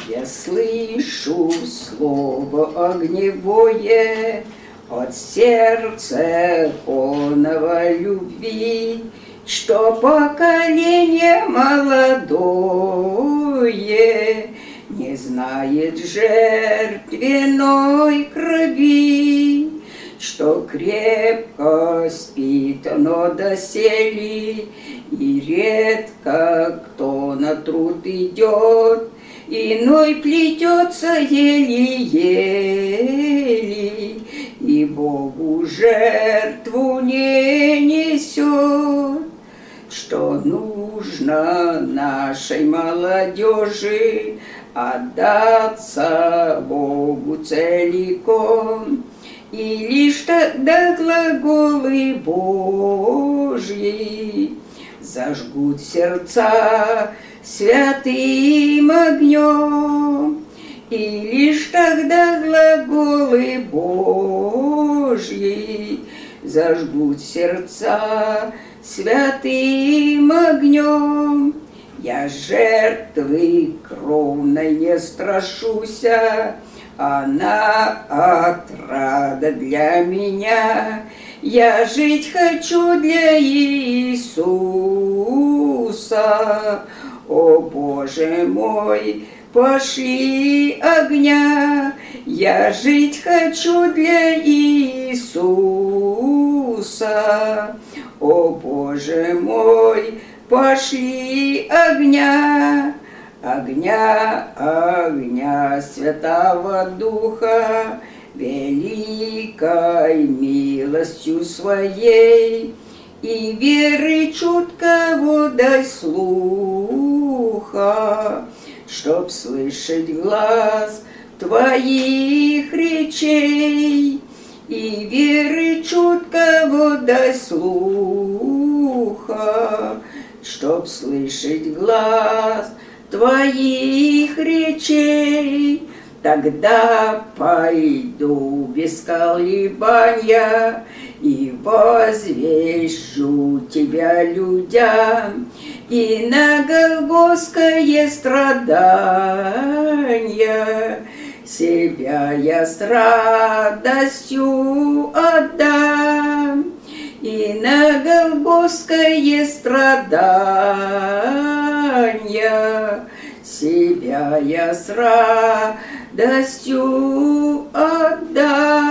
Я слышу слово огневое от сердца полного любви, что поколение молодое не знает жертвенной крови, что крепко спит оно доселе, и редко кто на труд идет, иной плетется еле-еле, и Богу жертву не несет. Что нужно нашей молодежи отдаться Богу целиком, и лишь тогда глаголы Божьи зажгут сердца святым огнем, и лишь тогда глаголы Божьи зажгут сердца святым огнем. Я жертвы кровной не страшуся, она отрада для меня. Я жить хочу для Иисуса. О Боже мой, пошли огня. Я жить хочу для Иисуса. О Боже мой, пошли огня. Огня, огня Святого Духа, великой милостью своей, и веры чуткого дай слуха, чтоб слышать глаз Твоих речей, и веры чуткого дай слуха, чтоб слышать глаз Твоих речей. Тогда пойду без колебания и возвещу Тебя людям, и на голгофское страдание себя я с радостью отдам, и на голгофское страдание себя я с радостью отдам.